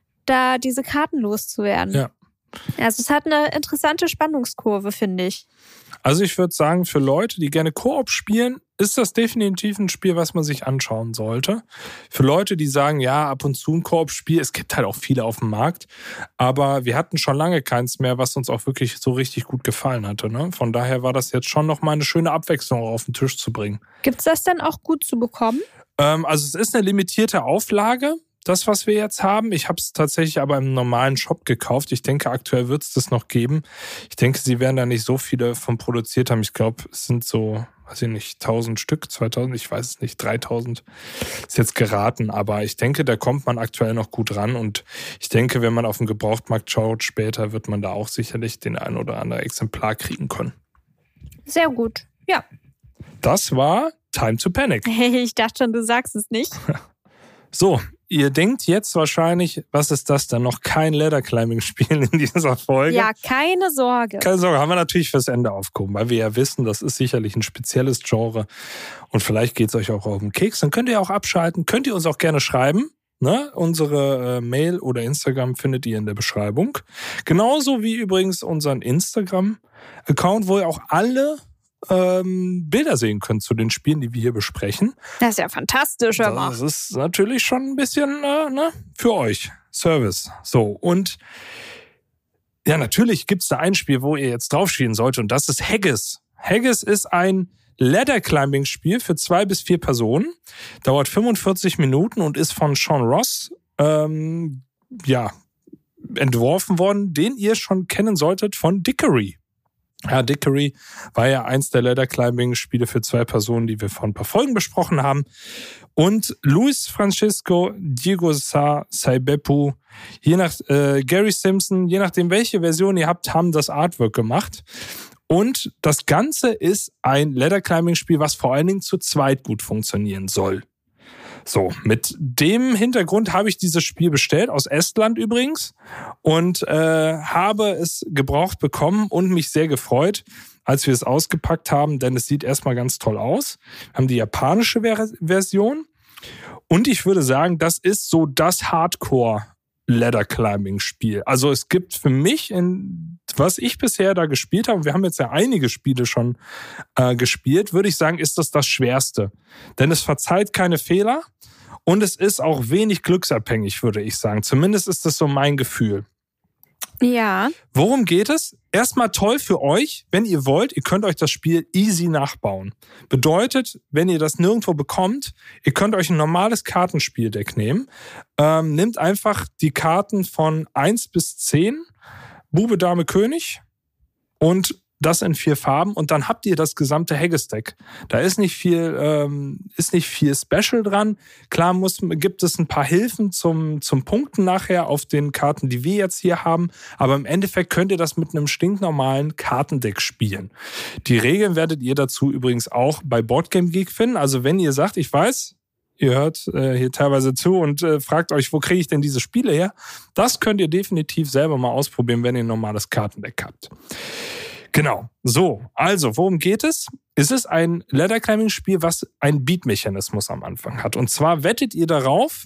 da diese Karten loszuwerden. Ja. Also es hat eine interessante Spannungskurve, finde ich. Also ich würde sagen, für Leute, die gerne Koop spielen, ist das definitiv ein Spiel, was man sich anschauen sollte. Für Leute, die sagen, ja, ab und zu ein Koop-Spiel, es gibt halt auch viele auf dem Markt, aber wir hatten schon lange keins mehr, was uns auch wirklich so richtig gut gefallen hatte. Ne? Von daher war das jetzt schon nochmal eine schöne Abwechslung auf den Tisch zu bringen. Gibt es das dann auch gut zu bekommen? Ähm, also es ist eine limitierte Auflage. Das, was wir jetzt haben. Ich habe es tatsächlich aber im normalen Shop gekauft. Ich denke, aktuell wird es das noch geben. Ich denke, sie werden da nicht so viele von produziert haben. Ich glaube, es sind so, weiß ich nicht, tausend Stück, zweitausend, ich weiß es nicht, dreitausend ist jetzt geraten. Aber ich denke, da kommt man aktuell noch gut ran. Und ich denke, wenn man auf den Gebrauchtmarkt schaut, später wird man da auch sicherlich den ein oder andere Exemplar kriegen können. Sehr gut, ja. Das war Time to Panic. Ich dachte schon, du sagst es nicht. So, ihr denkt jetzt wahrscheinlich, was ist das denn? Noch kein Ladder-Climbing-Spiel in dieser Folge? Ja, keine Sorge. Keine Sorge, haben wir natürlich fürs Ende aufgehoben, weil wir ja wissen, das ist sicherlich ein spezielles Genre und vielleicht geht es euch auch auf den Keks. Dann könnt ihr auch abschalten, könnt ihr uns auch gerne schreiben. Ne? Unsere äh, Mail oder Instagram findet ihr in der Beschreibung. Genauso wie übrigens unseren Instagram-Account, wo ihr auch alle Ähm, Bilder sehen könnt zu den Spielen, die wir hier besprechen. Das ist ja fantastisch, hör mal. Das ist natürlich schon ein bisschen äh, ne, für euch. Service. So, und ja, natürlich gibt es da ein Spiel, wo ihr jetzt draufstehen solltet, und das ist Haggis. Haggis ist ein Ladder-Climbing-Spiel für zwei bis vier Personen. Dauert fünfundvierzig Minuten und ist von Sean Ross ähm, ja, entworfen worden, den ihr schon kennen solltet von Dickory. Ja, Dickory war ja eins der Ladder-Climbing-Spiele für zwei Personen, die wir vor ein paar Folgen besprochen haben. Und Luis Francisco Diego Sa Saibepu, je nach äh, Gary Simpson, je nachdem welche Version ihr habt, haben das Artwork gemacht. Und das Ganze ist ein Ladder-Climbing-Spiel, was vor allen Dingen zu zweit gut funktionieren soll. So, mit dem Hintergrund habe ich dieses Spiel bestellt, aus Estland übrigens, und äh, habe es gebraucht bekommen und mich sehr gefreut, als wir es ausgepackt haben, denn es sieht erstmal ganz toll aus. Wir haben die japanische Ver- Version und ich würde sagen, das ist so das Hardcore Ladder-Climbing-Spiel. Also es gibt für mich, in, was ich bisher da gespielt habe, wir haben jetzt ja einige Spiele schon äh, gespielt, würde ich sagen, ist das das Schwerste. Denn es verzeiht keine Fehler und es ist auch wenig glücksabhängig, würde ich sagen. Zumindest ist das so mein Gefühl. Ja. Worum geht es? Erstmal toll für euch, wenn ihr wollt, ihr könnt euch das Spiel easy nachbauen. Bedeutet, wenn ihr das nirgendwo bekommt, ihr könnt euch ein normales Kartenspieldeck nehmen. Ähm, nehmt einfach die Karten von eins bis zehn, Bube, Dame, König und das in vier Farben und dann habt ihr das gesamte Haggis-Deck. Da ist nicht viel, ähm, ist nicht viel Special dran. Klar muss, gibt es ein paar Hilfen zum, zum Punkten nachher auf den Karten, die wir jetzt hier haben. Aber im Endeffekt könnt ihr das mit einem stinknormalen Kartendeck spielen. Die Regeln werdet ihr dazu übrigens auch bei Boardgame Geek finden. Also wenn ihr sagt, ich weiß, ihr hört äh, hier teilweise zu und äh, fragt euch, wo kriege ich denn diese Spiele her? Das könnt ihr definitiv selber mal ausprobieren, wenn ihr ein normales Kartendeck habt. Genau. So, also, worum geht es? Es ist ein Ladder-Climbing-Spiel, was einen Beat-Mechanismus am Anfang hat. Und zwar wettet ihr darauf,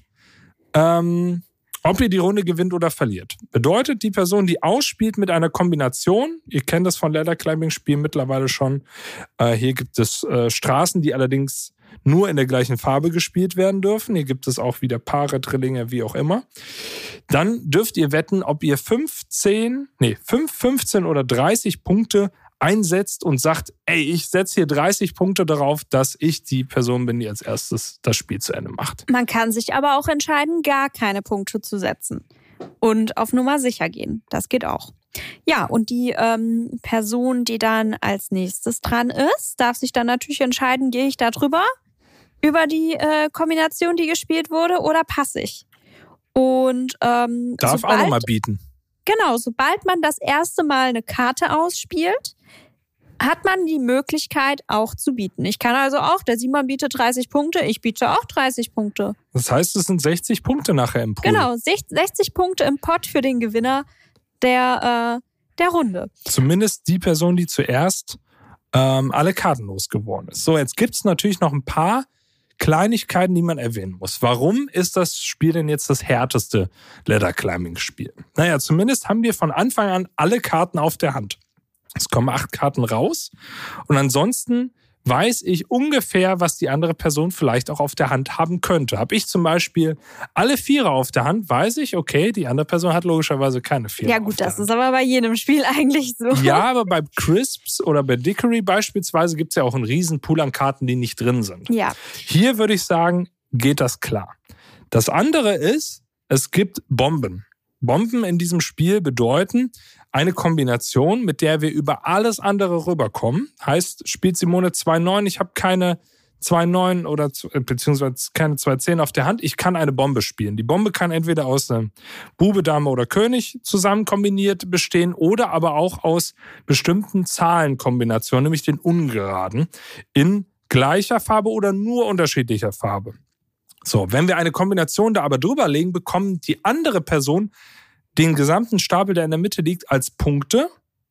ähm, ob ihr die Runde gewinnt oder verliert. Bedeutet, die Person, die ausspielt mit einer Kombination, ihr kennt das von Ladder-Climbing-Spielen mittlerweile schon, äh, hier gibt es äh, Straßen, die allerdings nur in der gleichen Farbe gespielt werden dürfen. Hier gibt es auch wieder Paare, Drillinge, wie auch immer. Dann dürft ihr wetten, ob ihr fünfzehn, nee, fünf, fünfzehn oder dreißig Punkte einsetzt und sagt, ey, ich setze hier dreißig Punkte darauf, dass ich die Person bin, die als erstes das Spiel zu Ende macht. Man kann sich aber auch entscheiden, gar keine Punkte zu setzen und auf Nummer sicher gehen. Das geht auch. Ja, und die ähm, Person, die dann als nächstes dran ist, darf sich dann natürlich entscheiden, gehe ich da drüber, über die äh, Kombination, die gespielt wurde, oder passe ich. Und ähm, darf sobald, auch nochmal bieten. Genau, sobald man das erste Mal eine Karte ausspielt, hat man die Möglichkeit auch zu bieten. Ich kann also auch, der Simon bietet dreißig Punkte, ich biete auch dreißig Punkte. Das heißt, es sind sechzig Punkte nachher im Pool. Genau, sechzig Punkte im Pot für den Gewinner der, äh, der Runde. Zumindest die Person, die zuerst ähm, alle Karten losgeworden ist. So, jetzt gibt es natürlich noch ein paar Kleinigkeiten, die man erwähnen muss. Warum ist das Spiel denn jetzt das härteste Ladder-Climbing-Spiel? Naja, zumindest haben wir von Anfang an alle Karten auf der Hand. Es kommen acht Karten raus und ansonsten weiß ich ungefähr, was die andere Person vielleicht auch auf der Hand haben könnte. Habe ich zum Beispiel alle Vierer auf der Hand, weiß ich, okay, die andere Person hat logischerweise keine Vierer. Ja gut, das ist aber bei jedem Spiel eigentlich so. Ja, aber bei Crisps oder bei Dickory beispielsweise gibt es ja auch einen riesen Pool an Karten, die nicht drin sind. Ja. Hier würde ich sagen, geht das klar. Das andere ist, es gibt Bomben. Bomben in diesem Spiel bedeuten eine Kombination, mit der wir über alles andere rüberkommen. Heißt, spielt Simone zwei neun, ich habe keine zwei neun oder beziehungsweise keine zwei zehn auf der Hand, ich kann eine Bombe spielen. Die Bombe kann entweder aus einem Bube, Dame oder König zusammen kombiniert bestehen oder aber auch aus bestimmten Zahlenkombinationen, nämlich den Ungeraden, in gleicher Farbe oder nur unterschiedlicher Farbe. So, wenn wir eine Kombination da aber drüber legen, bekommen die andere Person den gesamten Stapel, der in der Mitte liegt, als Punkte.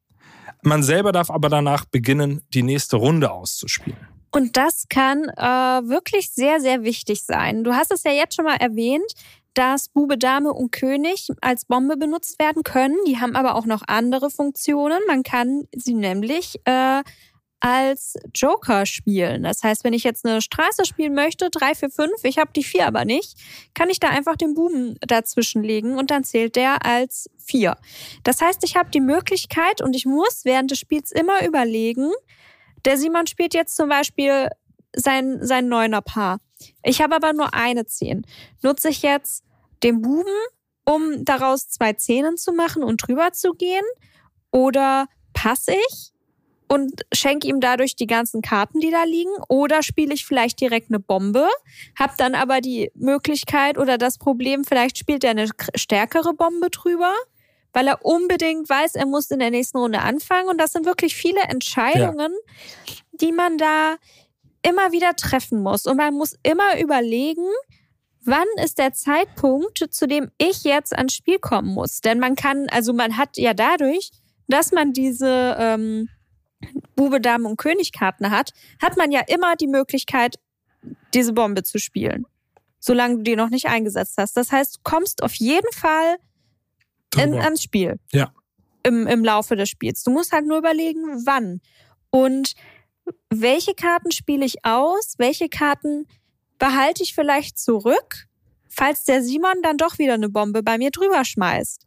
Man selber darf aber danach beginnen, die nächste Runde auszuspielen. Und das kann äh, wirklich sehr, sehr wichtig sein. Du hast es ja jetzt schon mal erwähnt, dass Bube, Dame und König als Bombe benutzt werden können. Die haben aber auch noch andere Funktionen. Man kann sie nämlich äh, als Joker spielen. Das heißt, wenn ich jetzt eine Straße spielen möchte, drei, vier, fünf, ich habe die vier aber nicht, kann ich da einfach den Buben dazwischen legen und dann zählt der als vier. Das heißt, ich habe die Möglichkeit und ich muss während des Spiels immer überlegen, der Simon spielt jetzt zum Beispiel sein, sein Neuner-Paar. Ich habe aber nur eine Zehn. Nutze ich jetzt den Buben, um daraus zwei Zehnen zu machen und drüber zu gehen? Oder passe ich und schenke ihm dadurch die ganzen Karten, die da liegen? Oder spiele ich vielleicht direkt eine Bombe, habe dann aber die Möglichkeit oder das Problem, vielleicht spielt er eine stärkere Bombe drüber, weil er unbedingt weiß, er muss in der nächsten Runde anfangen. Und das sind wirklich viele Entscheidungen, ja, die man da immer wieder treffen muss. Und man muss immer überlegen, wann ist der Zeitpunkt, zu dem ich jetzt ans Spiel kommen muss. Denn man kann, also man hat ja dadurch, dass man diese ähm, Bube, Dame und König-Karten hat, hat man ja immer die Möglichkeit, diese Bombe zu spielen. Solange du die noch nicht eingesetzt hast. Das heißt, du kommst auf jeden Fall in, ans Spiel. Ja. Im, im Laufe des Spiels. Du musst halt nur überlegen, wann. Und welche Karten spiele ich aus? Welche Karten behalte ich vielleicht zurück, falls der Simon dann doch wieder eine Bombe bei mir drüber schmeißt?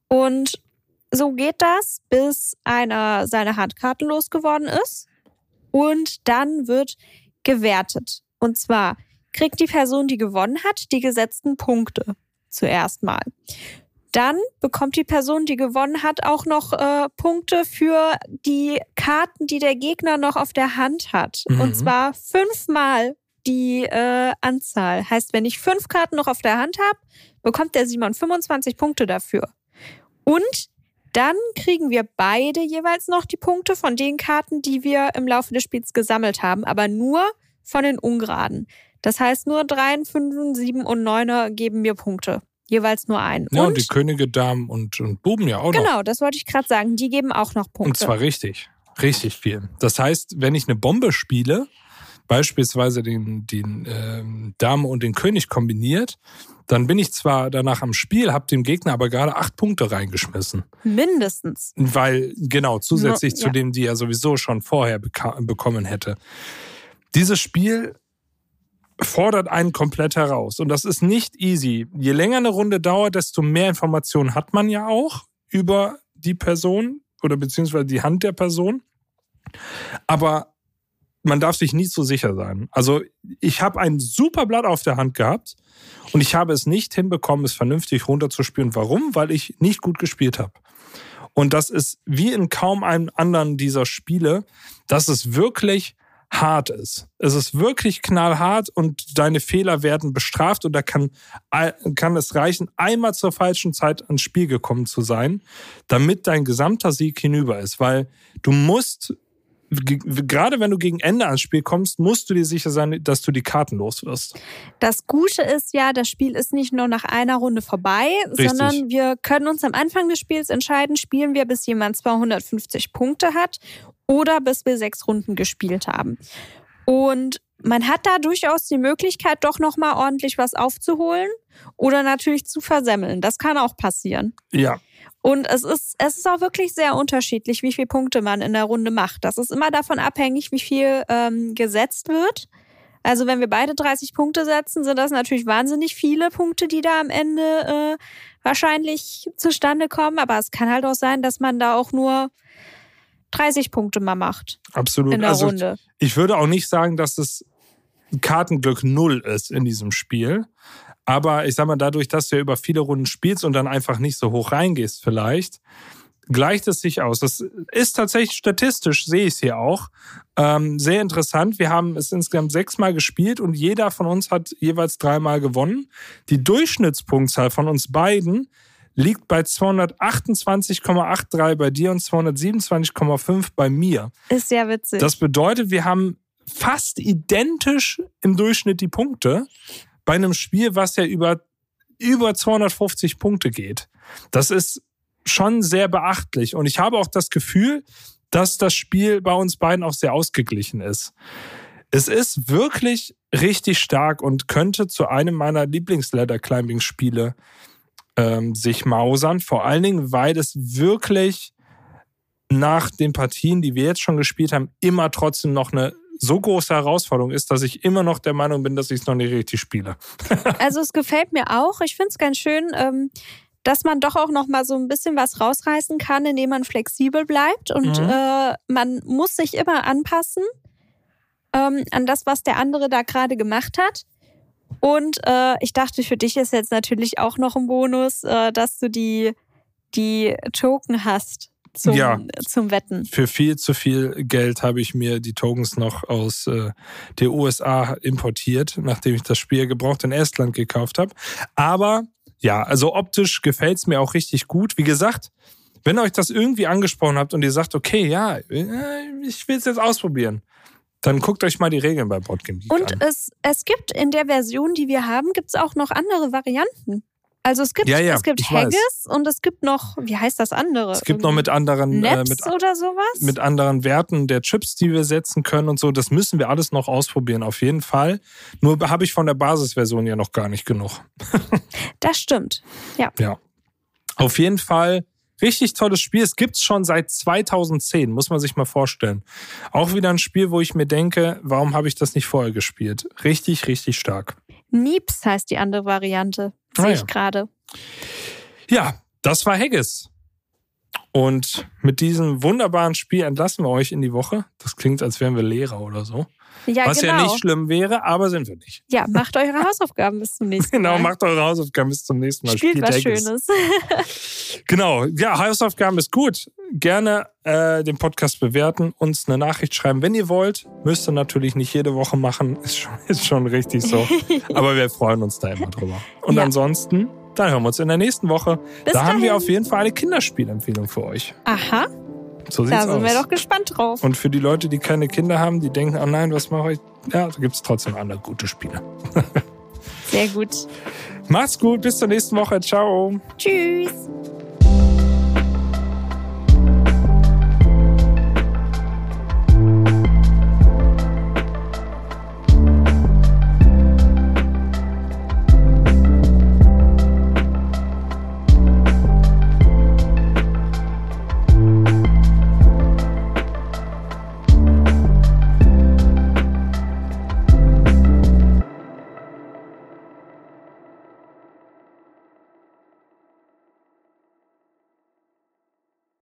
Und so geht das, bis einer seine Handkarten losgeworden ist. Und dann wird gewertet. Und zwar kriegt die Person, die gewonnen hat, die gesetzten Punkte zuerst mal. Dann bekommt die Person, die gewonnen hat, auch noch äh, Punkte für die Karten, die der Gegner noch auf der Hand hat. Mhm. Und zwar fünfmal die äh, Anzahl. Heißt, wenn ich fünf Karten noch auf der Hand habe, bekommt der Simon fünfundzwanzig Punkte dafür. Und dann kriegen wir beide jeweils noch die Punkte von den Karten, die wir im Laufe des Spiels gesammelt haben, aber nur von den Ungeraden. Das heißt, nur Dreien, Fünfen, Sieben und Neuner geben mir Punkte. jeweils nur einen. Ja, und, und die Könige, Damen und, und Buben ja auch noch. Genau, das wollte ich gerade sagen. Die geben auch noch Punkte. Und zwar richtig, richtig viel. Das heißt, wenn ich eine Bombe spiele, beispielsweise den, den ähm, Dame und den König kombiniert, dann bin ich zwar danach am Spiel, habe dem Gegner aber gerade acht Punkte reingeschmissen. Mindestens. Weil, genau, zusätzlich no, zu ja. dem, die er sowieso schon vorher beka- bekommen hätte. Dieses Spiel fordert einen komplett heraus. Und das ist nicht easy. Je länger eine Runde dauert, desto mehr Informationen hat man ja auch über die Person oder beziehungsweise die Hand der Person. Aber man darf sich nie so sicher sein. Also ich habe ein super Blatt auf der Hand gehabt und ich habe es nicht hinbekommen, es vernünftig runterzuspielen. Warum? Weil ich nicht gut gespielt habe. Und das ist wie in kaum einem anderen dieser Spiele, dass es wirklich hart ist. Es ist wirklich knallhart und deine Fehler werden bestraft und da kann, kann es reichen, einmal zur falschen Zeit ans Spiel gekommen zu sein, damit dein gesamter Sieg hinüber ist. Weil du musst, gerade wenn du gegen Ende ans Spiel kommst, musst du dir sicher sein, dass du die Karten los wirst. Das Gute ist ja, das Spiel ist nicht nur nach einer Runde vorbei, Richtig. sondern wir können uns am Anfang des Spiels entscheiden, spielen wir, bis jemand zweihundertfünfzig Punkte hat oder bis wir sechs Runden gespielt haben. Und man hat da durchaus die Möglichkeit, doch nochmal ordentlich was aufzuholen oder natürlich zu versemmeln. Das kann auch passieren. Ja. Und es ist, es ist auch wirklich sehr unterschiedlich, wie viele Punkte man in der Runde macht. Das ist immer davon abhängig, wie viel ähm, gesetzt wird. Also wenn wir beide dreißig Punkte setzen, sind das natürlich wahnsinnig viele Punkte, die da am Ende äh, wahrscheinlich zustande kommen. Aber es kann halt auch sein, dass man da auch nur dreißig Punkte mal macht. Absolut. In der also Runde. Ich würde auch nicht sagen, dass das Kartenglück null ist in diesem Spiel. Aber ich sag mal, dadurch, dass du ja über viele Runden spielst und dann einfach nicht so hoch reingehst vielleicht, gleicht es sich aus. Das ist tatsächlich statistisch, sehe ich es hier auch, ähm, sehr interessant. Wir haben es insgesamt sechsmal gespielt und jeder von uns hat jeweils dreimal gewonnen. Die Durchschnittspunktzahl von uns beiden liegt bei zweihundertachtundzwanzig Komma dreiundachtzig bei dir und zweihundertsiebenundzwanzig Komma fünf bei mir. Ist sehr witzig. Das bedeutet, wir haben fast identisch im Durchschnitt die Punkte bei einem Spiel, was ja über, über zweihundertfünfzig Punkte geht. Das ist schon sehr beachtlich. Und ich habe auch das Gefühl, dass das Spiel bei uns beiden auch sehr ausgeglichen ist. Es ist wirklich richtig stark und könnte zu einem meiner Lieblings-Ladder-Climbing-Spiele ähm, sich mausern. Vor allen Dingen, weil es wirklich nach den Partien, die wir jetzt schon gespielt haben, immer trotzdem noch eine so große Herausforderung ist, dass ich immer noch der Meinung bin, dass ich es noch nicht richtig spiele. Also es gefällt mir auch. Ich finde es ganz schön, ähm, dass man doch auch noch mal so ein bisschen was rausreißen kann, indem man flexibel bleibt. Und Mhm. äh, man muss sich immer anpassen ähm, an das, was der andere da gerade gemacht hat. Und äh, ich dachte, für dich ist jetzt natürlich auch noch ein Bonus, äh, dass du die, die Token hast. Zum, Ja. zum Wetten. Für viel zu viel Geld habe ich mir die Tokens noch aus äh, der U S A importiert, nachdem ich das Spiel gebraucht in Estland gekauft habe. Aber ja, also optisch gefällt es mir auch richtig gut. Wie gesagt, wenn euch das irgendwie angesprochen habt und ihr sagt, okay, ja, ich will es jetzt ausprobieren, dann guckt euch mal die Regeln bei Boardgame Geek Und an. es, es gibt in der Version, die wir haben, gibt es auch noch andere Varianten. Also es gibt, Ja, ja, es gibt ich weiß. Haggis und es gibt noch, wie heißt das andere? Es gibt noch mit anderen, äh, Naps mit, oder sowas? mit anderen Werten der Chips, die wir setzen können und so. Das müssen wir alles noch ausprobieren, auf jeden Fall. Nur habe ich von der Basisversion ja noch gar nicht genug. Das stimmt. Ja. Ja. Auf jeden Fall richtig tolles Spiel. Es gibt es schon seit zweitausendzehn, muss man sich mal vorstellen. Auch wieder ein Spiel, wo ich mir denke, warum habe ich das nicht vorher gespielt? Richtig, richtig stark. Nieps heißt die andere Variante. Sehe Ah, ich ja. gerade. Ja, das war Haggis. Und mit diesem wunderbaren Spiel entlassen wir euch in die Woche. Das klingt, als wären wir Lehrer oder so. Ja, Was genau. ja nicht schlimm wäre, aber sind wir nicht. Ja, macht eure Hausaufgaben bis zum nächsten Mal. Genau, macht eure Hausaufgaben bis zum nächsten Mal. Spielt was Haggis. Schönes. Genau, ja, Hausaufgaben ist gut. Gerne äh, den Podcast bewerten, uns eine Nachricht schreiben, wenn ihr wollt. Müsst ihr natürlich nicht jede Woche machen, ist schon, ist schon richtig so. Aber wir freuen uns da immer drüber. Und Ja. ansonsten, dann hören wir uns in der nächsten Woche. Bis da haben wir dahin. auf jeden Fall eine Kinderspielempfehlung für euch. Aha, So da sieht's sind wir aus. doch gespannt drauf. Und für die Leute, die keine Kinder haben, die denken, oh nein, was mache ich? Ja, da gibt es trotzdem andere gute Spiele. Sehr Sehr gut. Macht's gut, bis zur nächsten Woche. Ciao. Tschüss.